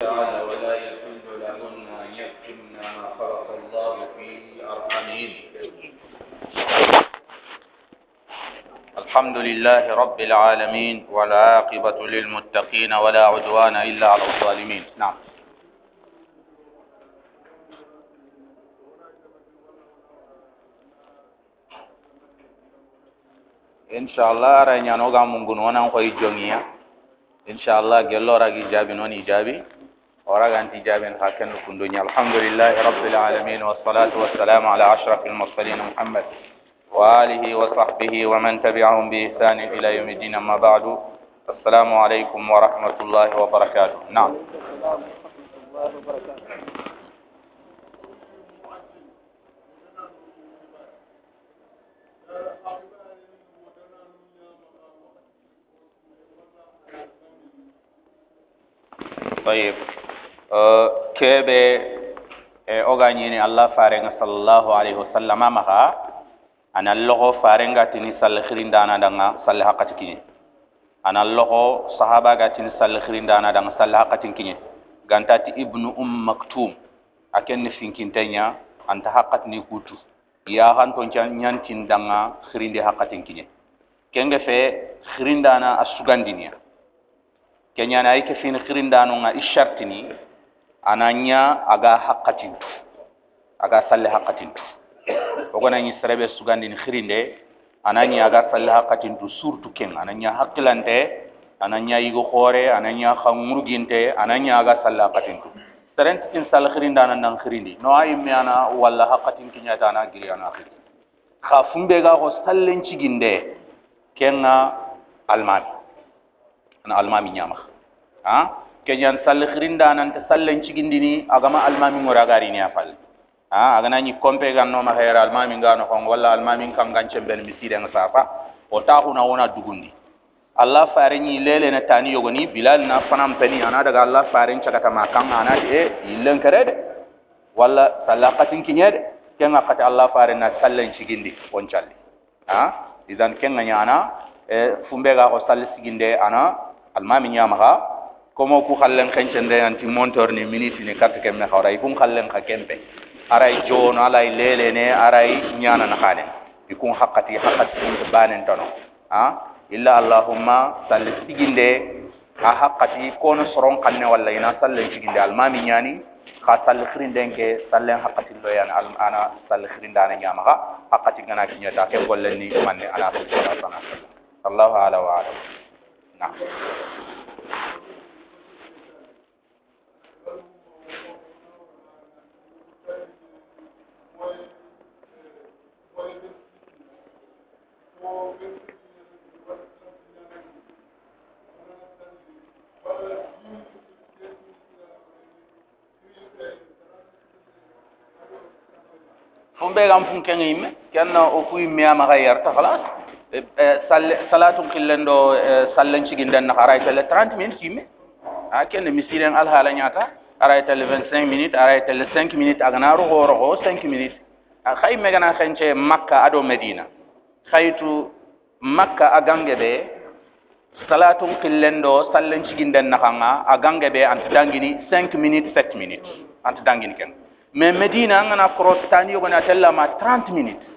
تعالى ولا يحل لهن أن يكتمن ما خلق الله في أرحامهن. الحمد لله رب العالمين والعاقبة للمتقين ولا عدوان إلا على الظالمين. نعم. إن شاء الله رأينا نوغا مونغون وانا خوي جونيا إن شاء الله جلو راجي جابي نون إيجابي وراجع أنت إيجابي نخاكن كندونيا. الحمد لله رب العالمين والصلاة والسلام على أشرف المرسلين محمد وآله وصحبه ومن تبعهم بإحسان إلى يوم الدين. أما بعد، السلام عليكم ورحمة الله وبركاته. نعم. طيب كيبه اوغانيني الله فارنga sallallahu alaihi wasallam maha ana logo farenga tini sal khirindana danga sal hakati kinye ana logo sahaba ga tini sal khirindana danga sal hakati kinye gantati ibnu maktum aken finkintenya anta hakati ni kutu ya han ton nyantin danga khirinde hakati kinye kenge fe khirindana asugandinia kenya na yake fin khirindano nga ishartini ananya aga haqqatintu aga salle haqqatintu ogona ni serebe sugandini khirinde ananya aga salle haqqatintu surtu ken ananya haqqilante ananya yigo khore ananya khamurginte ananya aga salle haqqatintu serent tin sal khirindana nan khirindi no ay miana walla haqqatin kinya dana giri ana khiri khafumbe ga ko sallen ciginde kenga almami ana almami nyama kenyan sall khirinda nan ta sallen cigindini agama almami ngoragari ni afal agana ni kompe ganno ma hayra almami ngano kon walla almami kan ganche ben misire ngasafa o taxuna wona dugundi allah farini lele na tani yogoni bilal na fanam peni ana daga allah farin cagata ma kan ana illen karede walla salaqatin kinyede kenga kata allah farin na sallen cigindi on calli idan kenga nyana fumbe ga ko sall siginde ana almami nyama komo ku khallen kencende anti montor ni minute ni carte kemme khawray kum khallen ka kempe aray jono alay lele ne aray nyana na khalen ikun haqqati banen tono illa allahumma salli siginde haqqati kono soron kanne walla ina sallen siginde almami nyani kha salli khirinde sallen haqqati lo yana ana salli khirindana nyama haqqati ngana kinyata ke gollen ni manne ana sana Allahu ala wa ala. Nah. fumbe gam fun kenga yimme kenna o fu yimme ama gayarta khalas salatu qillendo sallan ciginden na haray tele 30 minutes yimme kenna misiren al hala nyata aray tele 25 minutes aray tele 5 minutes agana ro 5 minutes khay megana xenche makka ado medina khaytu makka agange be salatu qillendo sallan ciginden na khanga agange be ant dangini 5 minutes 7 minutes ant dangini ken mais medina ngana cross tani yogona tella ma 30 minutes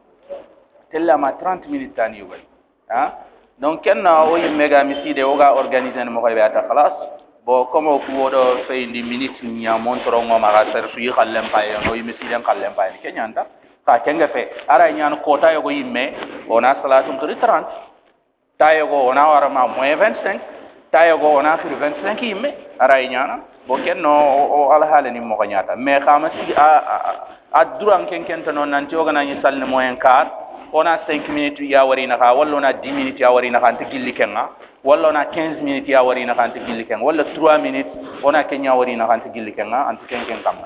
tani yogoni donc kenna o mega miside oga organiser mo ko be ata khalas bo komo ku wodo feyndi minutes nya montro ngoma ga ser fi khallem paye no miside khallem paye kenyanta ka kenga fe ara nyan kota yogo yimme ona salatu ngri 30 tayogo ona wara ma moins 25 tayogo ona khir 25 yimme ara nyana bo kenno o ala halani mo ko nyata mais xama si a duran ken tan non nanti o gana ni salne moyen 4 ona 5 minutes ya wari na ka walla na 10 minutes ya wari na kan tigilli kenga walla na 15 minutes ya wari na kan tigilli kenga walla 3 minutes ona kenya wari na kan tigilli kenga anti ken kamma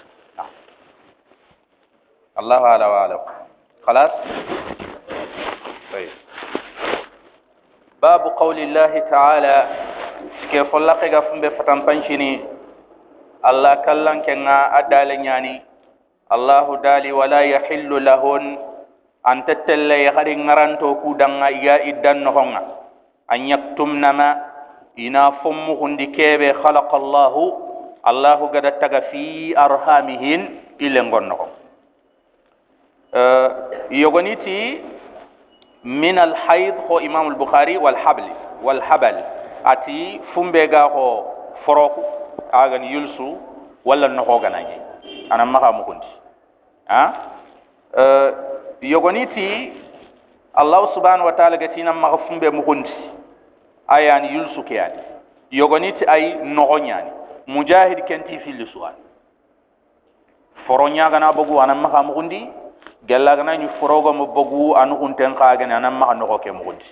Allah ala wa ala خلاص طيب باب قول الله تعالى كيف لقى فم بفتن بانشيني الله كلن كنا أدال نياني الله دالي ولا يحل لهن أن تتلي يخري نرانتو كودان يا إدان نهونا أن يكتمن ما ina fommu hundi kebe khalaqa Allah allahu gada taga fi arhamihin ile ngonno yogoniti min alhayd ho imam al-bukhari wal habal ati fumbe ga ho foroku agani yulsu walla no ho ganaje anan maka mukundi yogoniti allah subhanahu wa ta'ala gatina maka fumbe mukundi ayani yulsu kiyani yogoniti ay no nyani mujahid kenti fil suwal foronya gana bogu anan maka mukundi gella gana ñu forogo mo bogu anu unten kagene anan maka no ke mukundi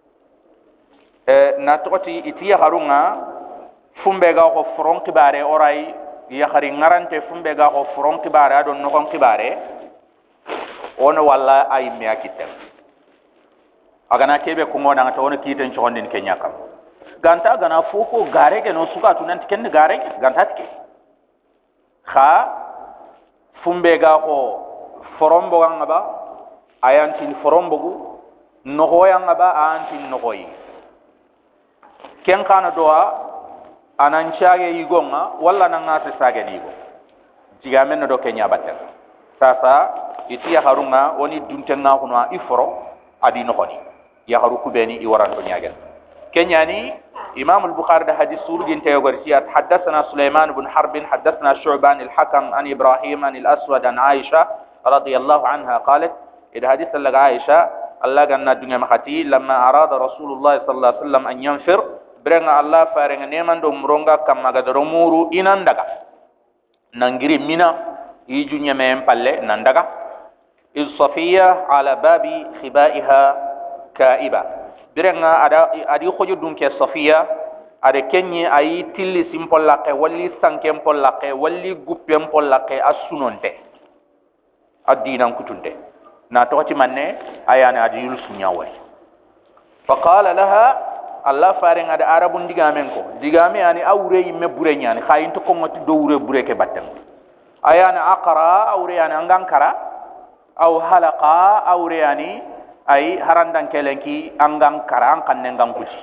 na toti itiya harunga fumbe ga ko foron kibare oray ya khari ngarante fumbe ga ko foron kibare adon no kon kibare ono walla ay mi akitem agana kebe ko ngona ngata ono kiten chondin kenya kam ganta gana foko gare ke no suka tunan ken gare ganta tike kha fumbe ga ko forombo ganga ba ayantin forombo gu no hoyanga ba antin no hoyi ken kana doa anan chaage yigonga walla nan ngase sage digo jiga men do kenya batel sasa iti ya harunga woni duntenga kunwa iforo adi no honi ya haru kubeni i waran to nyagen kenyani imam al-bukhari da hadith surgin tayo garciya hadathana sulaiman ibn harb hadathana shu'ban al-hakam an ibrahim an al-aswad an aisha radiyallahu anha qalat ida hadith laga aisha allah ganna dunya makati lamma arada rasulullah sallallahu alaihi wasallam an yanfir brenga allah farenga neman do mronga kamaga do muru inandaga nangiri mina yiju nyame palle nandaga iz safiya ala babi khibaiha kaiba brenga adi khoju dunke safiya ade kenyi ayi tilli simpollake walli sankem pollake walli guppem pollake asunonte addinan kutunde na toti manne ayana adi yulsu nyawai faqala laha allah faring ada arabun digamen ko digame yani awre yimme bure nyani khayinto ko ngoti do wure bure ke batten ayana aqra awre yani angankara aw halaqa awre yani ay harandan kelenki angankara an kannen gankuti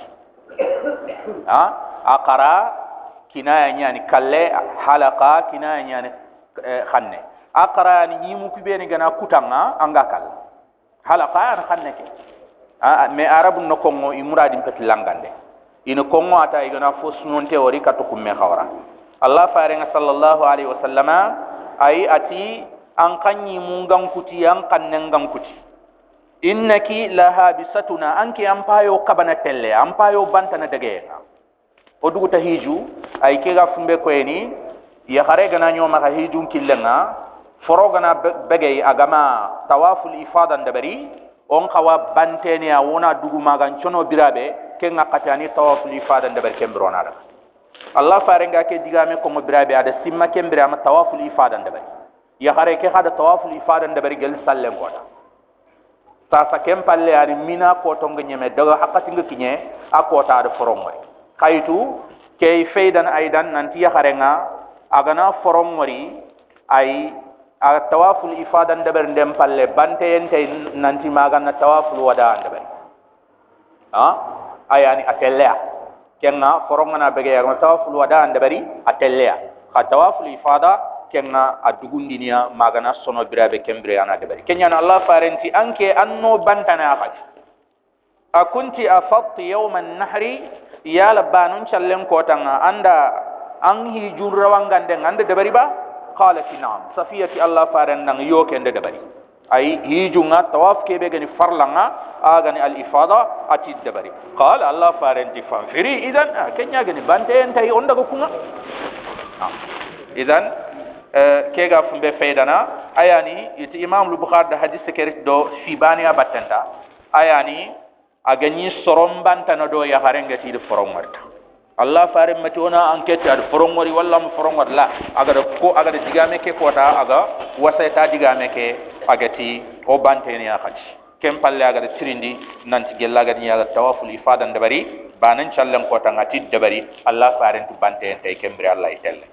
aqra kinaya nyani kalle halaqa kinaya nyani khanne aqra ni yimu kubeni gana kutanga angakal halaqa an khanneke me arabun no kongo imuradi peti langande ina kongo ata igana fo sunon teori katu kumme khawra allah farenga sallallahu alaihi wasallama ay ati an kanyi mungan kuti an kannen gan kuti innaki lahabisatuna anki ampayo kabana telle ampayo bantana dagena odugu tahiju ay kega fumbe ko eni ya khare gana nyoma ka hijun killenga forogana begay agama tawaful ifada ndabari on kawa bantene ya wona dugu magan chono birabe ken ngakatani tawaful ifada ndabari kembrona da allah farenga ke digame ko mo birabe ada simma kembira ma tawaful ifada ndabari ya khare ke hada tawaful ifada ndabari gel sallen kota sasa kempalle ari mina ko to ngnyeme daga hakati ngkinye akota ada foromori kaitu ke feidan aidan nanti ya kharenga agana foromori ai a tawaful ifada ndaber ndem palle bante yente nanti magana tawaful wada ndaber ayani atellea kenga forongana bege ya tawaful wada ndaberi atellea ha tawaful ifada kenga adugundinia magana sono birabe kembre ana ndaberi kenya allah farenti anke anno bantana afati akunti afatti yawm an-nahri ya labanun challen kotanga anda an hijun rawangande ngande ndaberi ba قالت نعم صفية الله فارن نان يوك اند دبري اي هيجونا طواف كيبه غني فرلنا اغني الافاضه اتي دبري قال الله فارن تفنفري اذا كنيا غني بانتي انتي اوندغو كونا اذا كيغا فمبه فيدانا اياني يت امام البخاري ده حديث كريت دو شيبانيا باتنتا اياني اغني سرومبانتا ندو يا هارنغتي دي فرومارتا Allah farim matona enquête ad forongori walla mo forongor la aga digame ke kota aga wasaita digame ke agati o banteni ya khaji kem palle aga trindi nanti gella aga ni aga tawaful ifada ndabari banan challan kota ngati dabari Allah farim tu bante tay kembre Allah itelle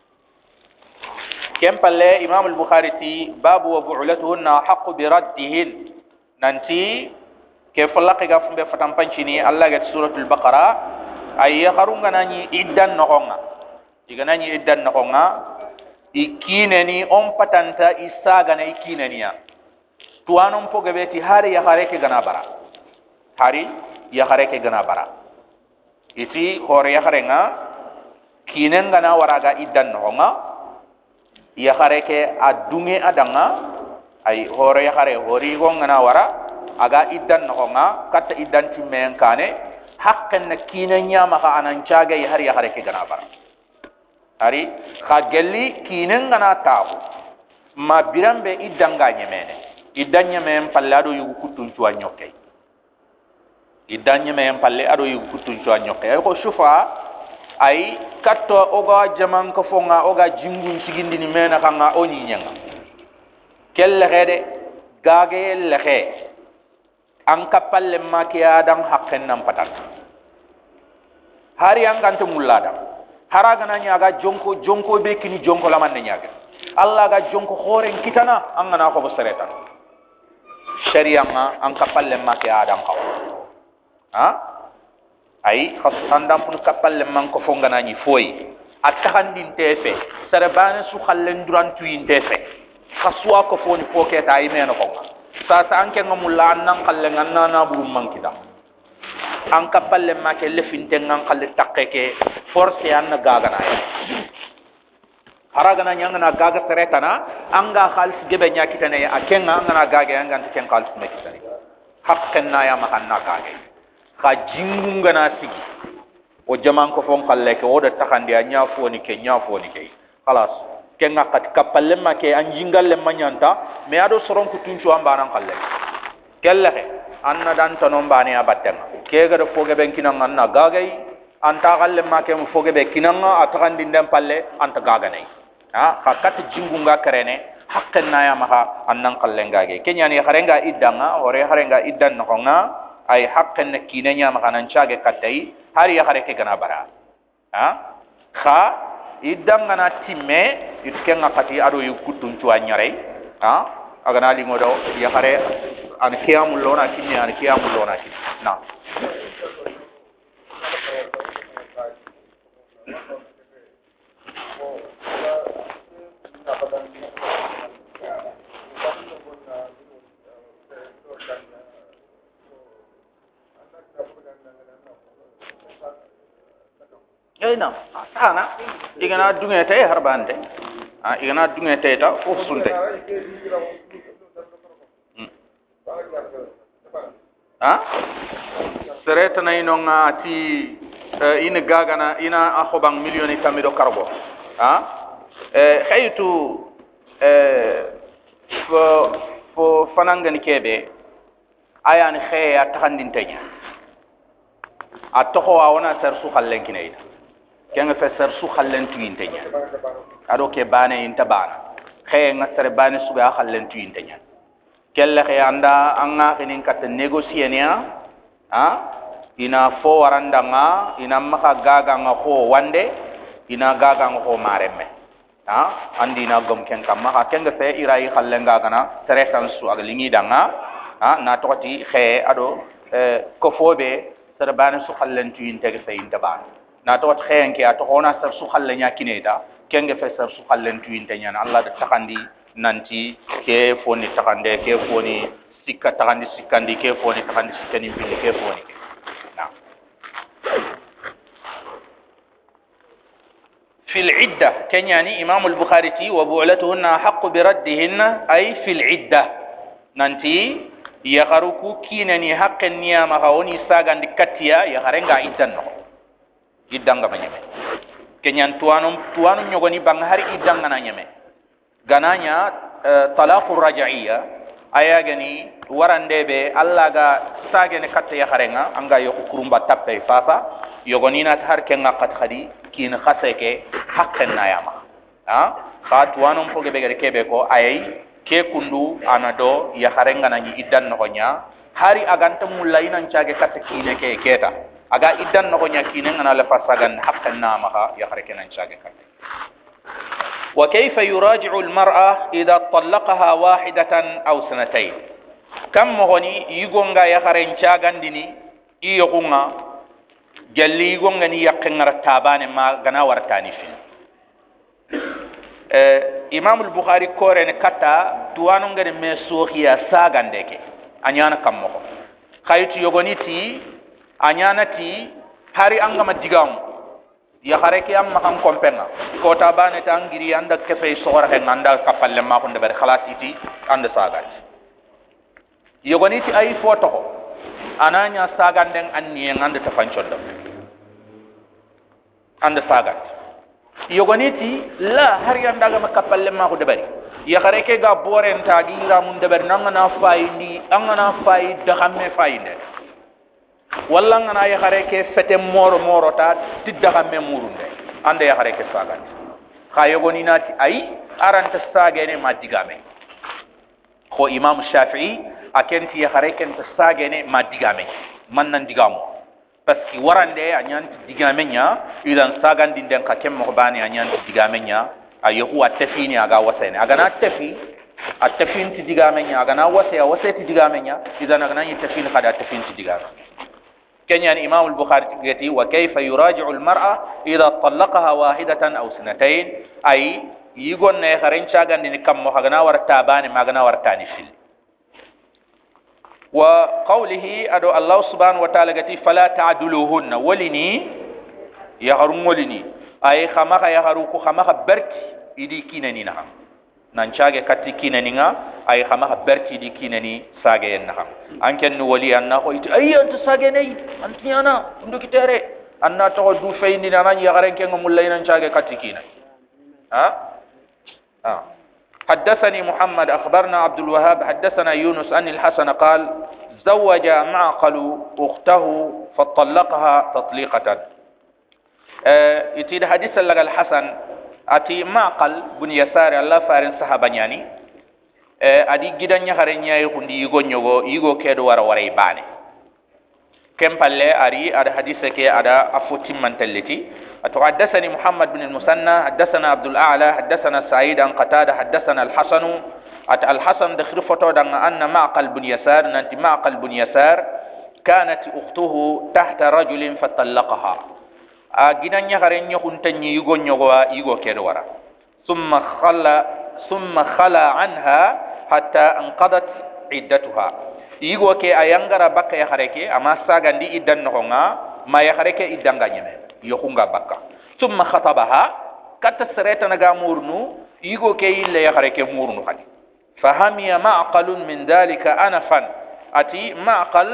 kem palle imam al-bukhari ti babu wa bu'latuhunna haqqu bi raddihin nanti ke falaqi ga fumbe fatampanchini Allah ga suratul baqara ay harunga nani iddan nogonga iganani iddan no nga ikineni on patanta isaga na ikineniya tuwanon pogabeti hari ya hareke gana bara hari ya hareke gana bara iti hore ya harenga kinen gana waraga iddan no nga ya hareke adunge adanga ay hore ya hare hori gongana wara aga iddan no nga katta iddan timmen kane haqqen na kinenya maka anancaga ya hari ya hareke gana bara hari khagelli kinen gana tahu ma birambe idanga nyemene idanya men palle ado yugo kutun tuwa nyokke idanya men palle ado yugo kutun tuwa nyokke ay ko shufa ay katto oga jaman ko fonga oga jingun sigindi ni mena kanga oni nyanga kelle gede gage lehe an kapalle makiya dan hakken nan patan hari an gantu mulada haraga na nyaga jonko be kini jonko laman nyaga Allah ga jonko khoren kitana an ngana ko bosareta sharia nga an kapalle make adam kaw ha ay khasandam pun kapalle man ko fonga nani foyi atakandin tefe sarabane su khallen duran tuin tefe khaswa ko foni poketa ay meno ko sa anke ngamulla nan khallen nana burum man kita an kapalle make lefinte ngan khalle takkeke force an gaga na haraga na nyanga na gaga seretana anga khalis gebe nya kitane akenga anga na gaga anga ken khalis me kitane hakken na ya makanna gaga ka jingunga na sigi o jaman ko fon khalle ke oda takandi anya foni ke khalas kenga kat kapalle make an jingalle manyanta me ado soron ku tunchu ambanan khalle kelle anna dan tonon bani abatten kega do foge ben kinanga na gagay anta galle make mo foge be kinanga atakandi ndem palle anta gaga nay ha hakat jingunga karene hakken na ya maha annan kallengage kenyani harenga idanga ore harenga iddan no nga ay hakken na kinenya maka nan chage katai hari ya hareke gana bara ha kha idanga na timme itkenga kati ado yukutun tuwa nyare ha agana li ngodo ya hare an kiyamul lona kinni an kiyamul lona kinni na ina sana igana dunga tay harbande igana dunga tay ta fo sunde sereta na inonga ti ina gagana ina akhobang milioni tamido karbo khaytu fo fanangani kebe ayani khaya takandintenya atoko awona ser su khallen kinayda kenga fe ser su khallen tuintenya ado ke bane inta bana khaya ngasere bane su ga khallen tuintenya kelle khayanda anga kinin kat negosienia ina fo waranda nga ina maka gaga nga ko wande ina gaga nga ko maremme andi na gom ken kam maka kenga fe irai khallenga kana teretan su aglingi danga na tokati khe ado ko fobe serbane su khallen tu intege fe intaba na to khenke ato ona ser su khallenya kineda kenga fe ser su khallen tu intenya Allah da takandi nanti ke foni takande ke foni sikka takandi sikkandi ke foni takandi sikkani bini ke foni na في العدة كان يعني إمام البخاري وبعلتهن حق بردهن أي في العدة ننتي يغرقو كينني حق النيامة هوني ساقا دكتيا يغرنغا إدن إدن غا بنيمي كان يعني توانو نيوغني بانغهاري إدن غا نيمي غنانيا طلاق الرجعية أيا غني ورande be Allah ga sagene katta ya kharenga anga yoko kurumba tappe fasa yogonina tar kenga kat khadi kin khaseke hakken nayama khat wanon poge be gere kebe ko ayai ke kundu anado ya kharenga nani iddan no nya hari aganta mullaina nchage katta kine ke keta aga iddan no nya kine ngana la fasagan hakken nama ya khareke nan nchage katta وكيف يراجع المرأة إذا طلقها واحدة أو سنتين كم مغني يغونغا يخرين شاغان ديني يغونغا جلي يغونغا ني يقنغ رتابان ما غنا ورتاني فين imam al-bukhari kore ne kata tuwanu ngare me sohiya sagandeke anyana kammo khaytu yogoniti anyana ti hari angama digamu ya hareke am makam kompenga ko tabane tangiri anda kefe sora he anda kapalle ma ko ndeber khalatiti anda sagati yogoniti ay foto ananya saganden anni ngande tafancondo anda sagati yogoniti la har yanda ga makapalle ma ko debari ya hareke ga boren tagira mun deber nangana fayni angana fay da xamme fayne walla ngana ya hareke fete moro ta tidda xamme murunde anda ya hareke sagat kha yogoni nati ay aranta sagene ma digame ko imam shafi'i akenti ya hareke ta sagene ma digame man nan digamo parce que warande anyanti digamenya idan sagandi den ka kemmo bani anyanti digamenya ayu atafini aga wasene aga na tafi atafin ti digamenya aga na waseti digamenya idan aga na yitafin kada atafin ti digamenya كان إمام البخاري تقول وكيف يراجع المرأة إذا طلقها واحدة أو سنتين أي يقول نخرين شاغن نكم مهجنا ورتابان مهجنا ورتاني فيل وقوله أدو الله سبحانه وتعالى قال فلا تعدلوهن ولني يهرم ولني أي خمخ يهروك خمخ برك إدي كينني نعم نانشاغي كاتي كينني أي خمخ برك إدي كينني ساغي نعم أنكن ولي أنه قلت أي أنت ساغي أنت أنا عندو كتيري أنا تقول دو فين أنا يغرين كن مولين نانشاغي كاتي كينني حدثني محمد أخبرنا عبد الوهاب حدثنا يونس أن الحسن قال زوج معقل أخته فطلقها تطليقة يتيد حديث لك الحسن أتي معقل بن يسار الله فارن صحابا يعني أدي جدا يخرين يخندي يغو كيدو وري باني كم بالله أري أدا حديثك أدا أفوتي من تلتي حدثني محمد بن المثنى حدثنا عبد الأعلى حدثنا سعيد عن قتادة حدثنا الحسن الحسن دخل فتو أن معقل بن يسار ننتي معقل بن يسار كانت أخته تحت رجل فطلقها جدا يغرين يخون تني يغو كدورا ثم خلى عنها حتى انقضت عدتها يغو كي أيانغرا بك يخريكي أما ساغن دي إدن نغنغا ما يخريكي إدن غنيمي يخونغا بكا ثم خطبها كتسريت نغامورنو يغو كي إلا يخريكي مورنو خدي فهمي معقل من ذلك أنفا أتي معقل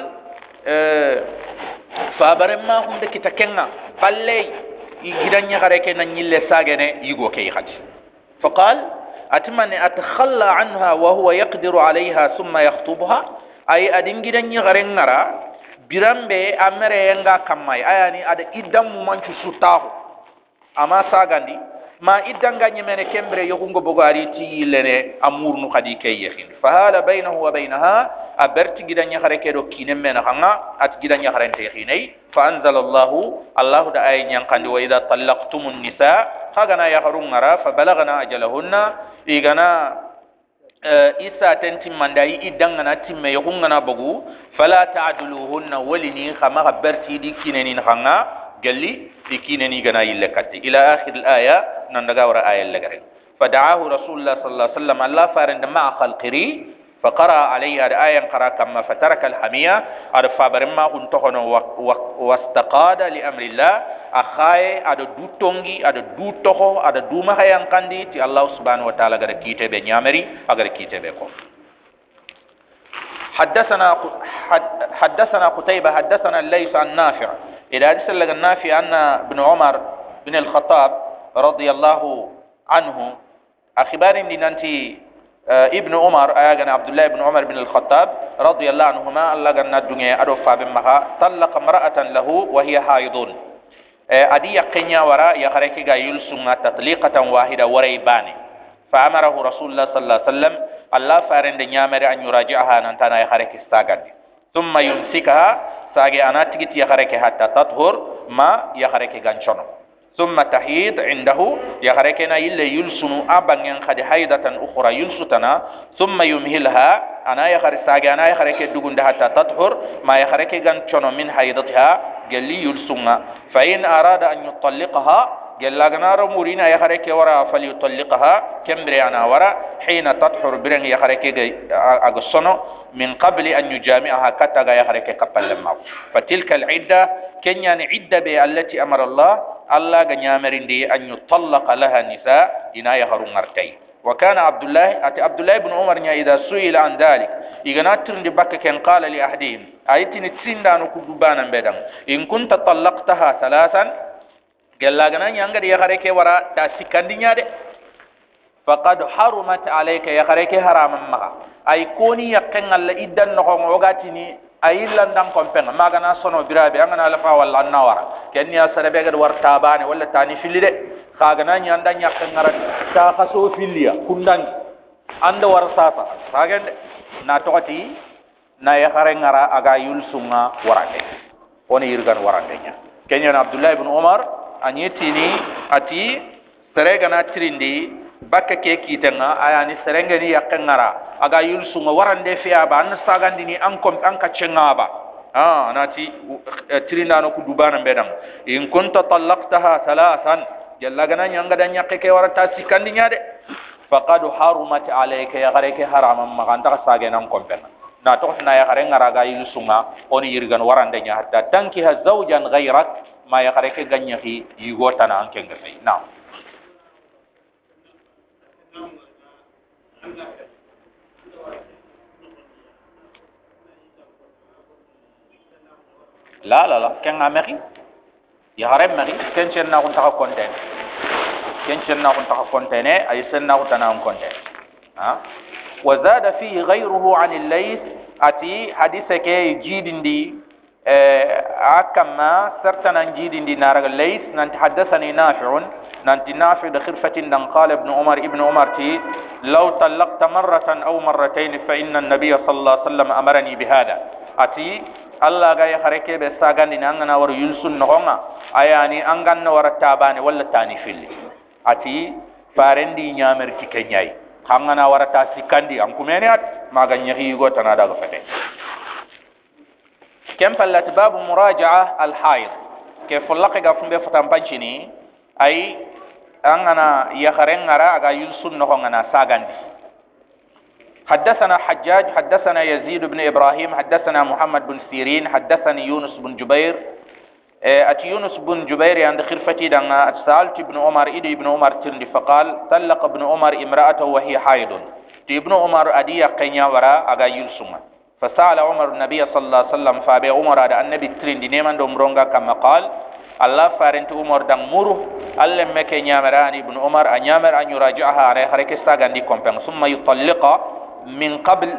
فابرما هم دكي تكنا باللي يجدن يخريكي ننيل ساغني يغو كي خدي فقال أتمنى أتخلى عنها وهو يقدر عليها ثم يخطبها أي أدين جدن يغرين نرى birambe amere yenga kamai ayani ada idam manchu sutahu ama sagandi ma idanga nyemene kembre yokungo bogari ti lene amurnu khadi kayyin fahala bainahu wa bainaha aberti gidanya khareke do kinemena khanga at gidanya kharente yakhinai fa anzalallahu allah da ay nyankandi wa idha talaqtumun nisa khagana yakhrun ngara fa balagna ajalahunna igana isa tenti mandai idanga na timme yokunga na bogu fala ta'duluhunna walini khama berti dikineni khanga galli dikineni gana yillekati ila akhir al-aya nandaga wara aya lagare fada'ahu rasulullah sallallahu alaihi wasallam allah faranda ma khalqiri faqara alayha al-aya qara kama fataraka al-hamiya arfa barma kun tokono wastaqada li amri allah akhaye ada dutongi ada dutoko ada duma hayang kandi ti allah subhanahu wa ta'ala gara kite be nyameri agar kite be ko حدثنا قتيبة حدثنا الليث عن نافع إلى حديث لك النافع أن ابن عمر بن الخطاب رضي الله عنه أخبار لننتي ابن عمر أيضا عبد الله بن عمر بن الخطاب رضي الله عنهما الله قلنا الدنيا أدوفا بمها طلق امرأة له وهي حائض أدي يقينيا وراء يخريكي يلسنا تطليقة واحدة وريباني فأمره رسول الله صلى الله عليه وسلم الله فارند نيامر أن يراجعها ننتنا يخريك استاغد ثم يمسكها ساغي أنا تجت يخريك حتى تطهر ما يخريك غنشون ثم تحيد عنده يخريكنا إلا يلسن أبن ينخد حيدة أخرى يلسطنا ثم يمهلها أنا يخريك ساغي أنا يخريك دغند حتى تطهر ما يخريك غنشون من حيدتها قال لي يلسنها فإن أراد أن يطلقها gella ganaro murina ya hareke wara falyutalliqaha kembre ana wara hina tathur biren ya hareke agsono min qabli an yujami'aha kataga ya hareke kapallemma fatilka al'idda kenya ni idda be allati amara Allah ganyamerindi an yutallaqa laha nisa ina ya harun artay wa kana abdullah ibn umar nya idha su'ila an dhalik igana tirndi bakka ken qala li ahdihim aytini tsindanu kudubana bedam in kunta tallaqtaha thalathan gella gana nyanga ya hareke wara ta sikandinya de faqad harumat alayka ya hareke haraman maka ay koni yakkan alla iddan no ko ngogatini ay landan kompen magana sono birabe angana la fa walla nawara ken ya sarabe gad warta bane walla tani filli de kagana nyanda yakkan ngara ta khaso filliya kundan anda war sasa sagende na tokati na ya hare ngara aga yulsunga warande oni yirgan warande nya kenya abdullah ibn umar anyetini ati seregana tirindi bakka ke kitanga ayani serengani yakangara aga yulsunga warande fiya ba an sagandini an kom an kaccenga ba anati tirindano ku dubana bedam in kunta talaqtaha thalathan jalla gana nyanga dan yakke ke warata sikandinya de faqad harumat alayka ya gareke haraman maganta sagenan kompen na to na ya gare ngara ga yulsunga oni yirgan warande nya hatta tankiha zawjan ghayrak ma ya kare ke ganyahi yigota na anke ngai na la ken ameri ya kare mari ken chen na kun ta konten ay sen na kun ta konten ha wa zada fihi ghayruhu an al-layth ati hadithake jidindi أكما سرتنا نجيد دينار الليث ننت حدثني نافع ننت نافع خرفة دن قال ابن عمر تي لو طلقت مرة أو مرتين فإن النبي صلى الله عليه وسلم أمرني بهذا أتي الله غاي خريكي بساغان دي نانغنا ور يلسن نغونا أياني أنغان ور تاباني ولا تاني فيلي أتي فارندي نيامر تكنياي خانغنا ور تاسي كاندي أنكمينيات ما غنيغي يغو تنادا غفتي كم فلت باب مراجعة الحائض كيف لقى قفن بفتن بانشيني أي أننا يخرين غرا أغا يلسن نغانا ساغاندي حدثنا حجاج حدثنا يزيد بن إبراهيم حدثنا محمد بن سيرين حدثني يونس بن جبير أتي يونس بن جبير عند خرفتي دعنا سألت ابن عمر إدي ابن عمر تلني فقال طلق ابن عمر امرأته وهي حائض ابن عمر أدي يقينيا ورا أغا يلسن فسأل عمر النبي صلى الله عليه وسلم فابي عمر هذا النبي ترين دي نيمان دوم رونغا كما قال الله فارنت عمر دان مورو الله مكي نيامراني ابن عمر ان يامر ان يراجعها على حركه ساغاندي كومبن ثم يطلق من قبل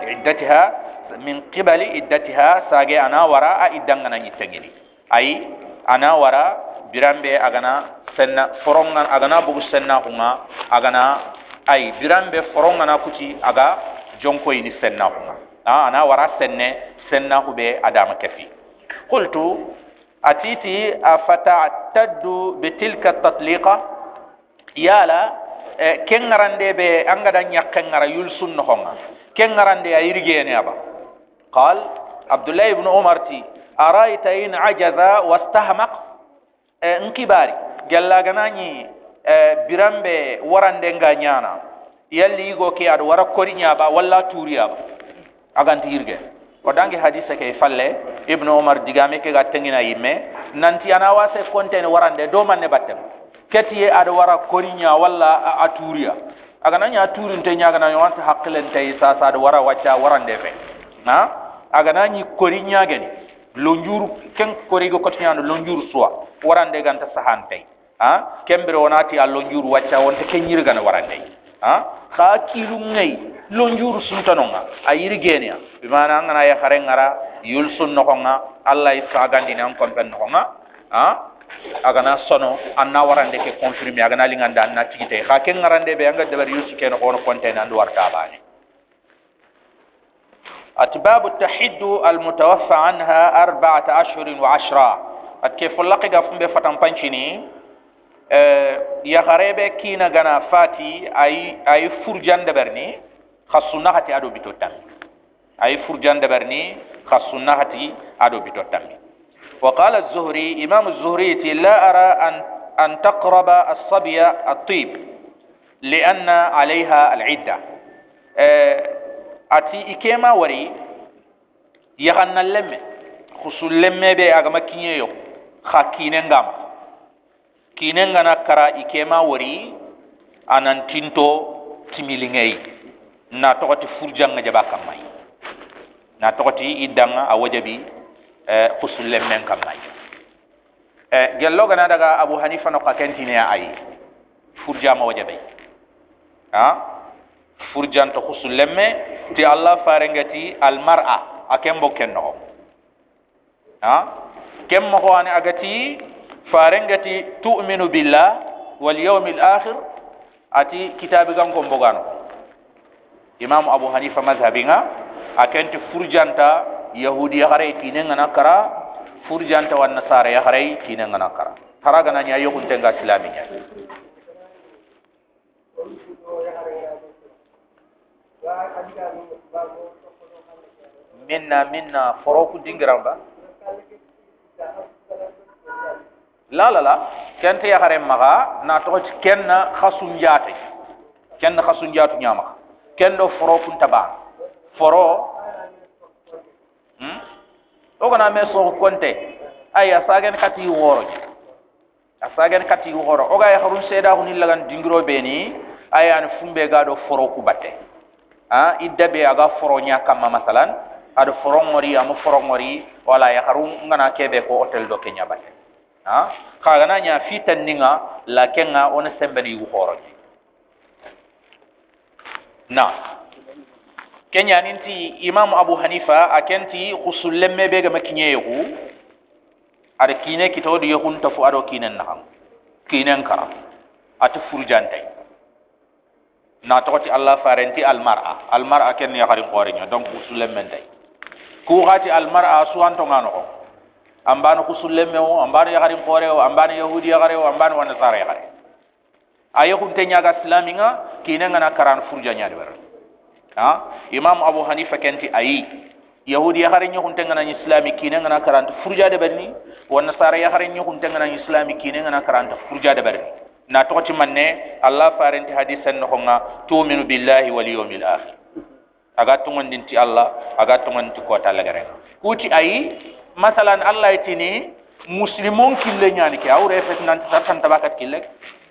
عدتها ساغي انا وراء ادغنا نيتغني اي انا وراء birambe agana senna foronga agana bugu senna hunga agana ay birambe foronga na kuti aga jonko ini senna hunga ana wara senna hube adama kafi qultu atiti afata'taddu bitilka tatliqa yala kengarande be angada nyakengara yulsun no honga kengarande ayirgene aba qal abdullah ibn umar ti araita in ajaza wastahmaq nkibari gella ganani birambe warande nganyana yalli go ke ad wara korinya ba walla turiya ba aganti yirge o dangi hadisa ke falle ibnu umar digame ke ga tengina yimme nanti ana wase konten warande do manne battem ketiye ad wara korinya walla aturiya agananya aturin te nyaga na wanta hakkilen tay sa sa do wara wacca warande fe ha aganani korinya gani lonjuru ken korigo kotinyano lonjuru soa warande ganta sahan tay ha kembere wonati allo njuru wacca wonte kenyirga na warande ha kha kilu ngay lonjuru suntanonga ayiri genia bimana ngana ya kharengara yulsun nokonga allah isagandi nan kompen nokonga ha agana sono anna warande ke confirmer agana linganda anna tigite kha ken ngarande be anga debar yusu ken ko no konten andu warta bani atbab at-tahidd al-mutawaffa anha 4 ashhur wa 10 at kayf laqiga fumbe fatam panchini ya kharebe kina gana fati ay furjande berni khasuna hati ado bitotam ay furjande berni khasuna hati ado bitotam وقال الزهري امام الزهري لا ارى أن تقرب الصبي الطيب لأن عليها العدة أتي إكيما وري يغنى اللمة خصول اللمة بي أغما كينيو خا كيننغام كيننغانا كرا إكيما وري أنان تنتو تميلينغي نا توقتي فرجان جبا كماي نا توقتي إدان أوجبي خصول اللمة كماي gello gana daga Abu Hanifa no kakentine ay furjama wajabe furjan to khusul lemme ti Allah farengati al mar'a akembo kenno kem mo ko ani agati farengati tu'minu billah wal yawmil akhir ati kitabe gam ko mbogano Imam Abu Hanifa mazhabinga akenti furjanta yahudi gare tinenga nakara furjanta wan nasara ya harai kinan ngana kara haraga nanya yohun tenga islaminya minna foroku dingiramba la kente ya harai maga na to kenna khasun jatu nyama kendo foroku taba foro ogana me so konte ay asagen kati woro oga ya harun seda hunil lagan dingiro beni ay an fumbe gado foro ku batte iddabe aga foro nya kama masalan ado foro ngori wala ya harun ngana kebe ko hotel do kenya batte kaga na nya fitan ninga la kenga on sembeni woro na kenya ninti Imam Abu Hanifa akenti khusul lemme be ga makinyeku ada kine kito do yehun tafu ado kinen naham kinen kara atu furjantay na toti Allah farenti al mar'a ken ya xarin qorinya donc khusul lemme tay ku xati al mar'a suwanto ngano ko ambano khusul lemme o ambano ya xarin qore o ambano yahudi ya xare o ambano wana sare ya xare ayehun tenya ga islaminga kinen ngana karan furjanya de wer Imam Abu Hanifa kenti ayi yahudi ya harin yukun tengana islami kine ngana karanta furja de berni wan nasara ya harin yukun tengana islami kine ngana karanta furja de berni na toti manne Allah farenti hadisan no nga tu'minu billahi wal yawmil akhir aga tungondi Allah aga tungondi ko ta lagare kuti ayi masalan Allah itini muslimun kille nyani ke awre fet nan tan tabakat kille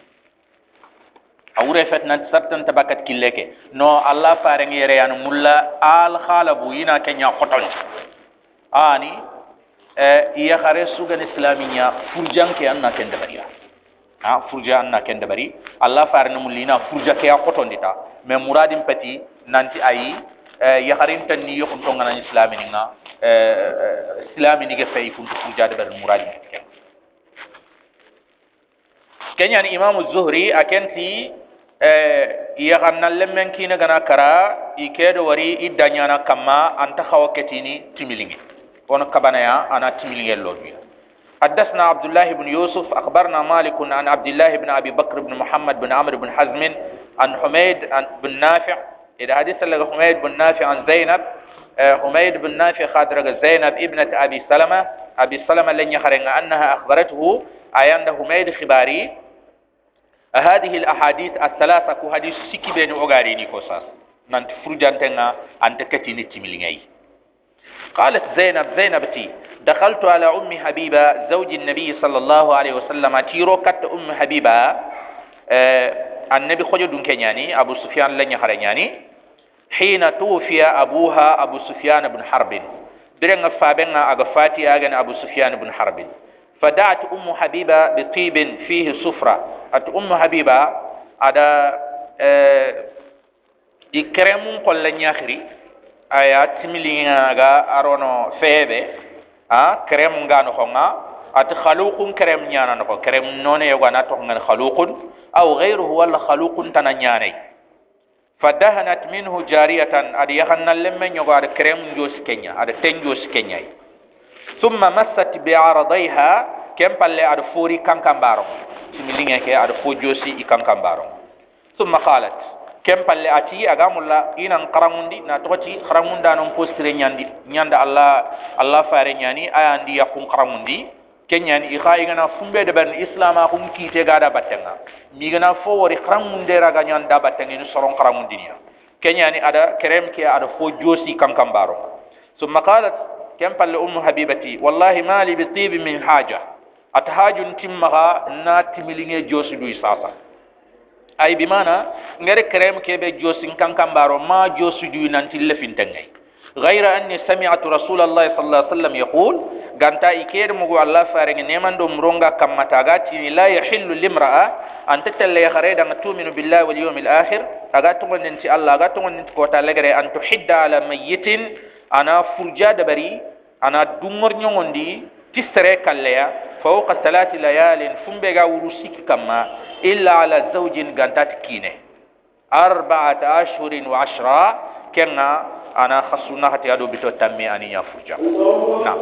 awre fet nan sartan tabakat killeke no Allah fareng yere yan mulla al khalabu ina kenya khotol ani iya khare sugan islaminya furjan ke anna ken dabariya furja anna ken dabari Allah fareng mullina furja ke khoton dita me muradin pati nanti ayi ya kharin tan ni yokum to ngana islamininga islamini ge fay fu furja dabar muradin kenya ni Imam az-Zuhri akenti iya ganna lemmen kina gana kara ikedo wari idanyana kama anta khawaketini timilingi on kabanaya ana timilingi lodwi حدثنا عبد الله بن يوسف أخبرنا مالك عن عبد الله بن أبي بكر بن محمد بن عمرو بن حزم عن حميد بن نافع إذا حديث لك حميد بن نافع عن زينب حميد بن نافع خادر زينب ابنة أبي سلمة لن يخرج أنها أخبرته أيان حميد خباري هذه الأحاديث الثلاثة كحديث سكي بين أغاريني كوساس نانت فرجانتنا أنت كتيني تمليني قالت زينب تي دخلت على أم حبيبة زوج النبي صلى الله عليه وسلم تيرو كت أم حبيبة النبي خجل دون كنياني أبو سفيان لن يخرجاني حين توفي أبوها أبو سفيان بن حرب درن فابنا أغفاتي أغن أبو سفيان بن حرب فدعت أم حبيبة بطيب فيه صفرة أت أم حبيبة ada ikremun kollen yakhri aya timilinga ga arono febe kremun ga no khonga at khaluqun krem nyana no krem none yoga na to ngal khaluqun aw ghayruhu wal khaluqun tananyane fadahanat minhu jariyatan ad yahanna lemmen yoga ad krem jos kenya ad tenjos kenya thumma massat bi aradaiha kem palle ad furi kankambaro timilinga ke ad fojosi ikankambaro thumma qalat kem palle ati agamulla inan qaramundi na toti qaramunda non postire nyanda Allah fare nyani ayandi yakun qaramundi kenyan igana fumbe de ben islama hum kite gada batenga migana fo wori khramundera ga nyan da batenga ni soron khramundinia kenyan ada kerem ke ada fo josi kankam baro ثم قالت كم قال أم حبيبتي والله ما لي بطيب من حاجة أتحاج تمها نات مليني جوس دوي ساسا أي بمعنى غير كريم كيبه جوس كان بارو ما جوس دوي نانتي لفين تنغي غير أني سمعت رسول الله صلى الله عليه وسلم يقول غانتا إكير مغو الله فارغ نيمان دو مرونغا كم تاغاتي لا يحل لامرأة أن تتلي خريدا تؤمن بالله واليوم الآخر أغاتون ننتي الله أغاتون ننتي كوتا لغري أن تحد على ميت أنا فرجا دبري أنا دمر نيوندي تسري كاليا فوق 3 ليال فمبغا ورسيك كما إلا على زوج غانتات كينه 4 أشهر و10 كنا أنا خصونا حتى أدو بتو تمي أني يا فرجا نعم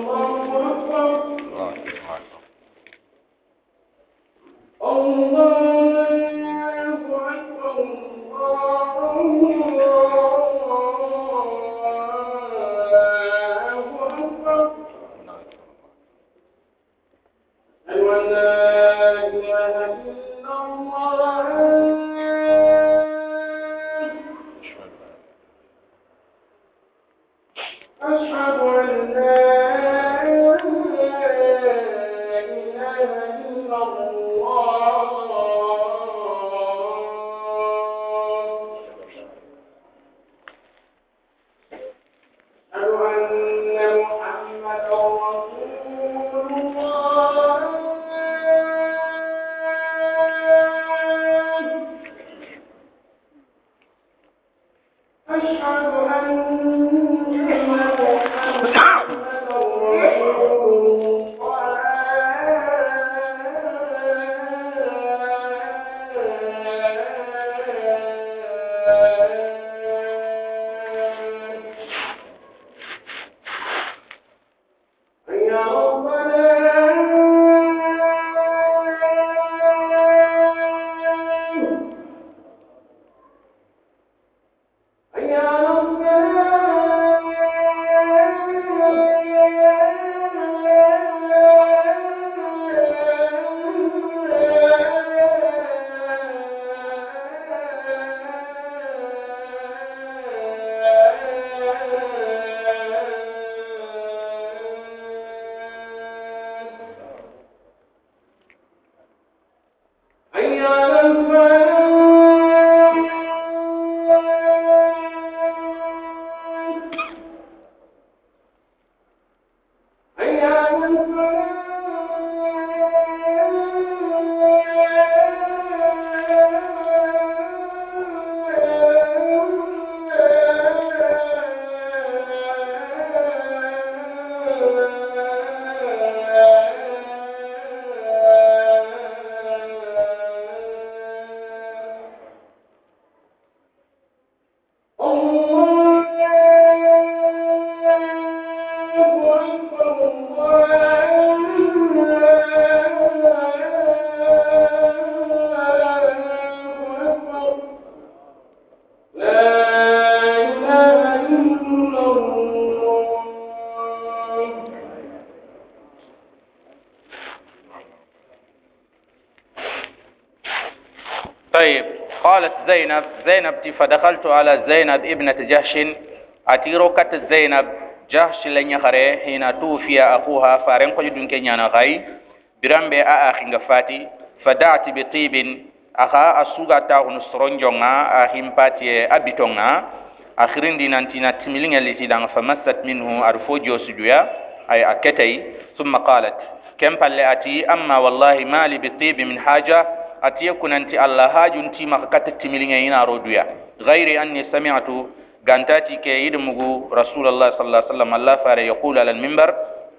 طيب قالت زينب فدخلت على زينب ابنة جهش أتيرو كت زينب جهش لن يخري حين توفي أخوها فارن قد دونك نانا غاي برامبي أخي غفاتي فدعت بطيب أخا أسوغا تاغن سرنجونا أخيم باتي أبيتونا أخرين دي نانتينا تميلين اللي دان فمست منه أرفوجيو سدويا أي أكتي ثم قالت كم فلأتي أما والله ما لي بطيب من حاجة أتي كننتي الله هاجنتي ما كتت تميلين ينا رودويا غير أني سمعت غانتاتي كي يدمغو رسول الله صلى الله عليه وسلم الله فار يقول على المنبر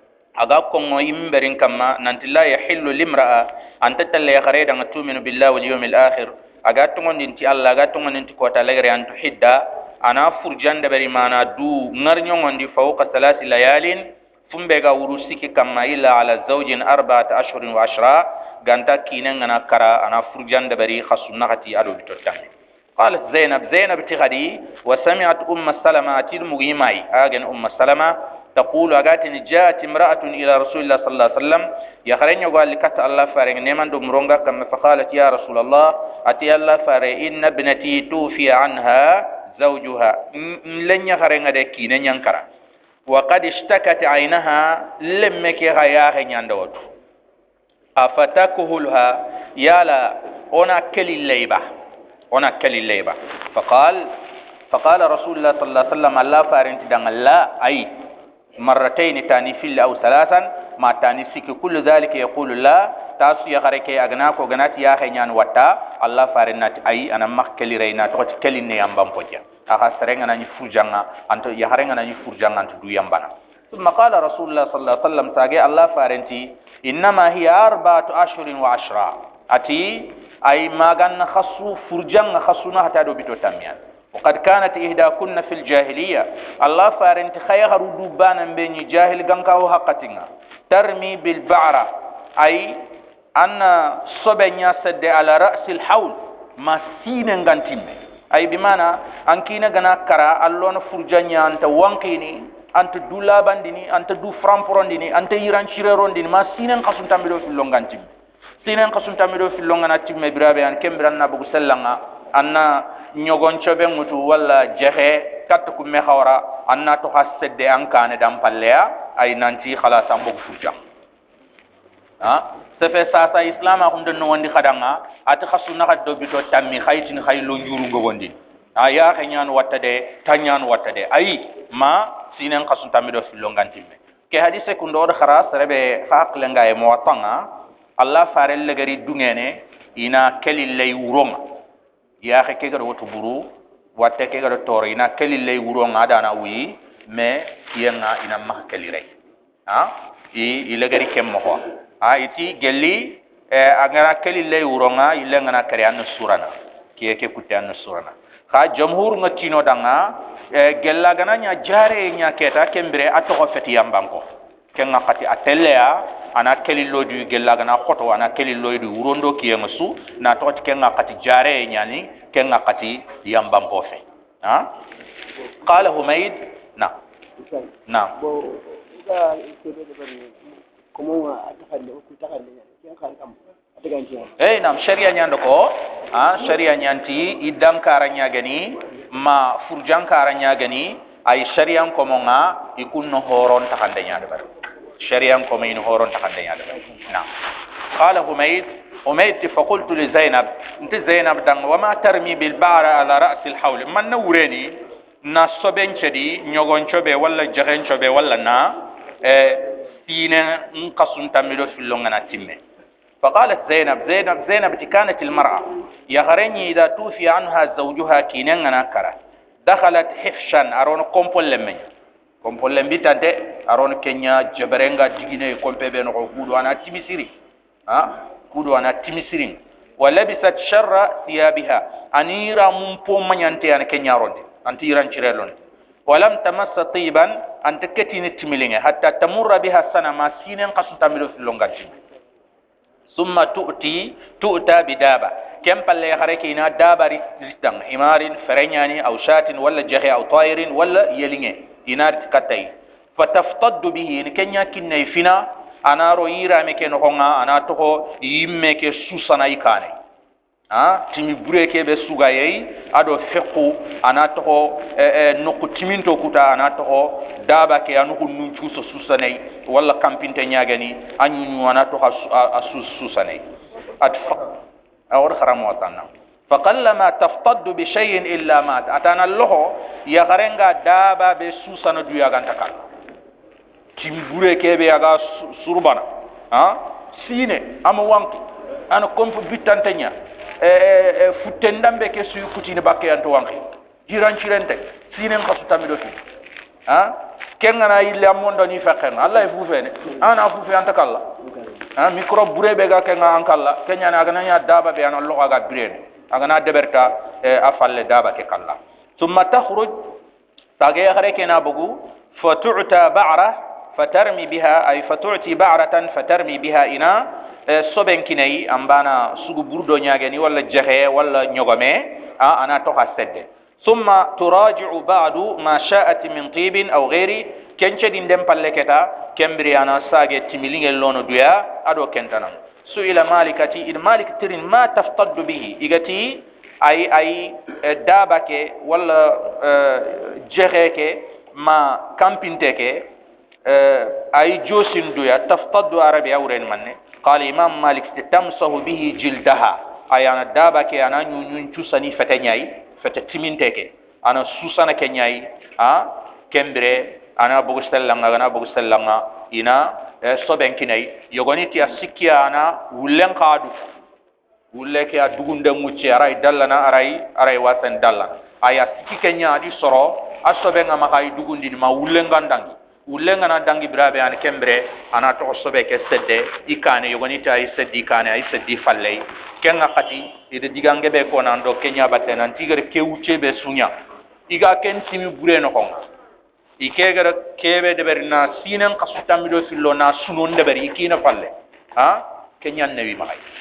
أغاكم يمبرين كما نانت لا يحل لامرأة أن تتلي يخريد أن تؤمن بالله واليوم الآخر أغاتم ننتي الله أغاتم ننتي كوتا لغري أن تحد أنا فرجان دبري مانا دو نرنيون دي فوق 3 ليال فمبغا ورسيكي كما إلا على زوج 4 أشهر و10 غانتا كينن أنا كرا أنا فرجان دبري خصنغتي أدو بتوتاني قالت زينب تغدي وسمعت أم السلمة تلمغيماي أغن أم السلمة تقول أغاتني جاءت امرأة إلى رسول الله صلى الله عليه وسلم يخرين يقول لك الله فارغ نيمان دمرونغا كما فقالت يا رسول الله أتي الله فارغ إن ابنتي توفي عنها زوجها لن يخرين دكي نيانكرا وقد اشتكت عينها لمك غياه نياندوت أفتكهلها يالا أنا كل الليبة فقال رسول الله صلى الله عليه وسلم الله فارنت دان الله أي مرتين تاني في أو ثلاثا ما تاني فيك كل ذلك يقول الله تاسو يغرك أغناك وغنات يا خينان وتا الله فارنات أي أنا مخكلي رينا توت كليني يامبام بوجا أخا سرين أنا نفرجانا أنت يهرين أنا نفرجانا أنت دو يامبانا ثم قال رسول الله صلى الله عليه وسلم تاجي الله فارنتي إنما هي 4 أشهر و10 أتي أي ما غن خصو فرجان خصونا حتى دو بيتو تاميان وقد كانت إحداكن في الجاهلية الله فارنت خير دوبانا بين جاهل غنكاو حقتنا ترمي بالبعرة أي أن صبنيا سد على رأس الحول ما سينن غنتيم أي بمعنى أنكينا غنا كرا اللون فرجانيا أنت وانكيني أنت دولابان ديني أنت دو فرامبورون ديني أنت يران شيرون ديني ما سينن قسم تاميرو في اللون غنتيم سينن قسم تاميرو في اللون غنتيم برابي أن كمبرنا بغو سلنا أن nyogon chobe mutu wala jehe katku me khawra anna to hasedde ankane dam pallea ay nanti khalas ambog furja ha sefe sasa islam akum den wondi khadanga at khasuna khaddo bito tammi khaytin khaylo njuru ngogondi aya khanyan watade tanyan watade ay ma sinen khasun tammi do fillo ngantimme ke hadise ku ndo kharas rebe faqle ngaye mo watanga allah farel legari dungene ina kelil lay wuronga ya ke ke wotu buru watte ke ga tori na kelil lay wuro ngada na wi me yenga ina ma kelire ha ile gari kemmo ko iti gelli agara kelil lay wuro nga ile ngana kare an surana ke kutte an surana kha jamhur ngatino danga gella gananya jare nya keta kembre atoko feti yambanko kenga khati atelea ana kelilo du gella gana khoto ana kelilo du wurondo kiyensu na toti kenga khati jare nyani kenga khati yambambo fe ha qala humayd na bo ga tebe de bari komo atakhande ko takhande ken khal kam ataganti nam sharia nyando ko sharia nyanti idam karanya gani ma furjan karanya gani ay sharia ko monga ikunno horon takhande nyado bar sharia ko min horon takhande nyado na qala humayd فقلت لزينب انت زينب دان وما ترمي بالبعر على راس الحول من نوريني na soben chedi nyogon chobe wala jagen chobe wala na سينا نقصن تملو في اللغة تيمة فقالت زينب كانت المرأة يغرني إذا توفي عنها زوجها كيننا كرا دخلت حفشا أرون كومبول لمن بيتانتي أرون كينيا جبرنغا جيني كومبي بين كودو أنا تيمسيري كودو أنا تيمسيرين ولبست شر ثيابها أنيرا ممبو من ينتي أنا كينيا روندي أنتيران شيرلون ولم تمس طيبا أنت كتين تملين حتى تمر بها السنة ما سينين قصن تملو في اللونغاتي ثم تؤتى بدابة كم بل يخرجينا دابة ريستان حمار فرنياني أو شات ولا جهي أو طائر ولا يلين إنار تكتاي فتفتد به نكنيا كني فينا أنا رويرا مكين هونا أنا تهو يمك سوسنا يكاني timi bureke be sugaye ado fekku anato nokku timinto kuta anato daba ke anu nun chuso susanay wala kampinte nyagani anyu anato asus susanay atfa awr kharam watanna faqallama taftad bi shay'in illa mat atana loho ya garenga daba be susana du yaganta kal timi bureke be yaga surbana sine am wanki ana komfu bitantenya futendambe ke suyu kutini bakke anto wanki jiran chirente sinen khasu tamido fi kengana ille amondo ni fakhen allah fu fene ana fu fe antakalla micro burebe ga kenga ankalla kenya na gananya daba be ana loga ga birene agana deberta afalle daba ke kalla thumma takhruj tage khare kena bugu fatu'ta ba'ra fatarmi biha ay fatu'ti ba'ratan fatarmi biha ina soben kinai ambana sugu burdo nyageni wala jahe wala nyogome ana to hasedde thumma turaji'u ba'du ma sha'at min tibin aw ghairi kenche din dem palle keta kembri ana sage timilingel lono duya ado kentanam su ila malikati id malik tirin ma taftaddu bihi igati ay dabake wala jereke ma kampinteke ay josin duya taftaddu arabi awren manne qala imam malik tamsahu bihi jildaha ayana dabake ana nyunyun chusani fetenyai fete timinteke ana susana kenyai kembre ana bugu stellanga ina soben kinai yogoni ti asikia ana wulen qadu wulle ke adugunde mucci aray dallana aray wasan dalla aya sikki kenya di soro asobe nga makay dugundi ma wulle ngandangi wulle ngana dangi brabe an kembre ana to sobe ke sedde ikane yogoni ta ay seddi ikane ay seddi falle kenga khati ide digange be ko nan do kenya batten tigere ke wucce be sunya iga ken timi bureno ko ikegara kebe de berna sinen qasutam do fillo na sunon de beri ikina falle kenyan nabi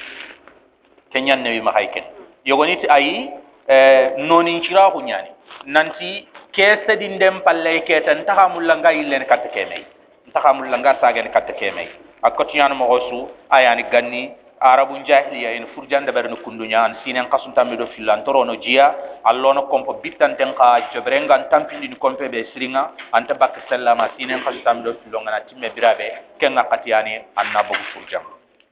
mahay ken yogoniti ayi noni chira ko nyani nanti kese dindem palle ketan tahamulanga illen kat kemay tahamulanga sagen kat kemay akotiyan mo hosu ayani ganni arabun jahiliya en furjande berno kundunya an sinen qasum tamido filan torono jia allono kompo bitan tenka jobrengan tampindi ni kompe be sringa anta bak sallama sinen qasum tamido filonga na timme birabe kenga qatiyani annabu furjam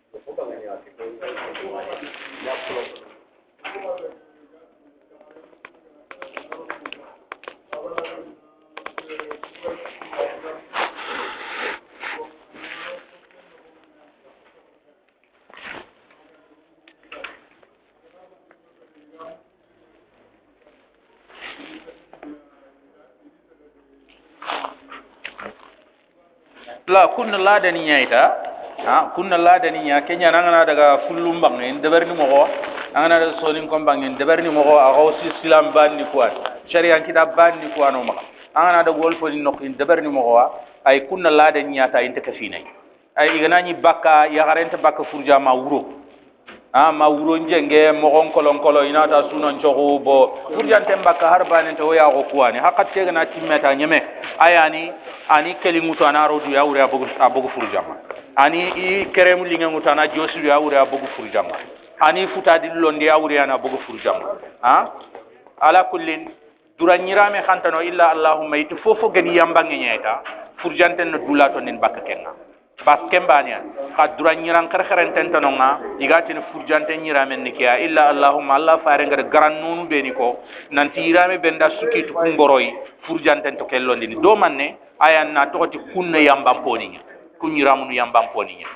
la kunna la dani nyaita kunna la dani nya kenya nangana daga fullum bang en deberni mo angana da sonin kom bang en deberni mo a gawsi islam ban ni kwat sharia kitab ban ni kwano ma angana da gol fo ni nok en deberni mo ay kunna la dani nyata inte kafinay ay iganani bakka ya garenta bakka furja ma wuro ma wuro njenge mo gon kolon kolo inata sunon chogo bo furjan tembaka harbane to ya go kwani hakatte gana timmeta nyeme ayani ani keli ngutu ana rodu ya wuri abugu furjama ani I keremu linga ngutu ana josi ya wuri abugu furjama ani futa dillo ndi ya wuri ana abugu furjama ala kullin duranyirame khantano illa allahumma itu fofo gani yambange nyeta furjanten no dulato nen bakka kenga bas kembania ka duranyiran karkharen tentanonga igatin furjanten nyirame nikia illa allahumma allah faare ngar garannunu beni ko nanti irame benda suki to kungoroi furjanten to kellondi do manne ayan na toti kunna yambam poninya kunyiramu yambam poninya